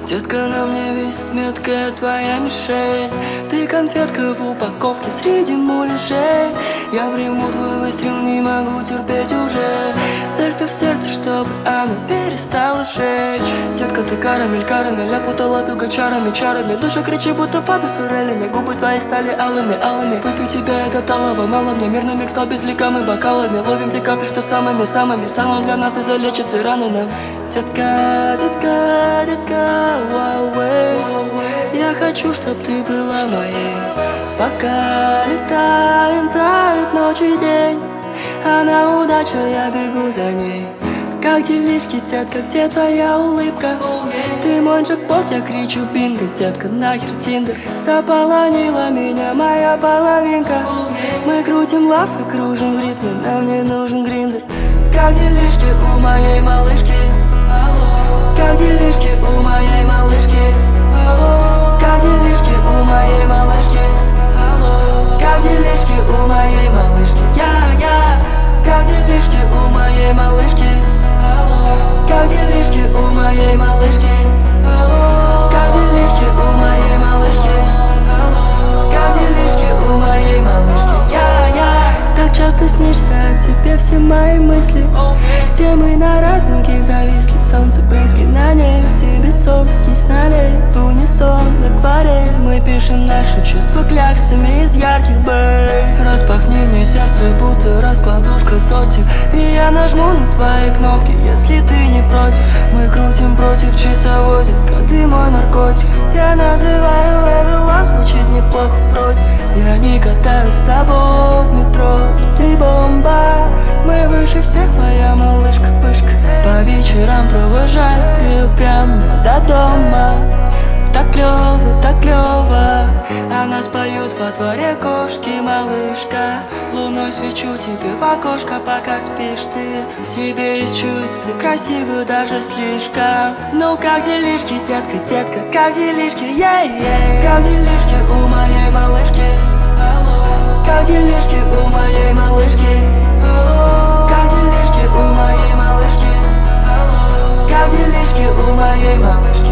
Детка, на мне висит меткая твоя мишень. Ты конфетка в упаковке среди муляжей. Я приму твой выстрел, не могу терпеть уже. Целься в сердце, чтобы оно перестало жечь. Детка, ты карамель, карамель, опутала туго чарами, чарами. Душа кричит, будто фата с форелями. Губы твои стали алыми, алыми. Выпью тебя, это талово, мало мне. Мирный микс стал безликом и бокалами. Ловим те капли, что самыми, самыми станут для нас и залечат все раны нам. Детка, детка, детка, Huawei. Я хочу, чтоб ты была моей. Пока летаем, тает ночь и день. Она удача, я бегу за ней. Как делишки, детка, где твоя улыбка? Ты мой джекпот, я кричу бинго. Детка, нахер тиндер. Заполонила меня моя половинка. Мы крутим лав и кружим в ритме. Нам не нужен гриндер. Как делишки у моей малышки? Как делишки у моей малышки? Как делишки у моей малышки? Как делишки у моей малышки? Я. Как делишки у моей малышки? Как делишки у моей малышки? Как делишки у моей малышки? Как делишки у моей малышки? Я. Как часто снишься тебе все мои мысли? Где мы на радуге зависли? Солнце брызги на нефти, бесов киснали в унисон акварель. Мы пишем наши чувства кляксами из ярких бэй. Распахни мне сердце, будто раскладушка сотен. И я нажму на твои кнопки, если ты не против. Мы крутим против часовой, детка, ты мой наркотик. Я называю это лав, звучит неплохо вроде. Я не катаюсь с тобой в метро, ты бомба. Мы выше всех, моя малышка, вышка. По вечерам провожаю тебя прямо до дома. Так клёво, так клёво. А нас поют во дворе кошки, малышка. Луной свечу тебе в окошко, пока спишь ты. В тебе есть чувство, красиво даже слишком. Ну как делишки, детка, детка, как делишки, Как делишки у моей малышки? Как делишки у моей малышки? Как делишки у моей малышки? Как делишки у моей малышки?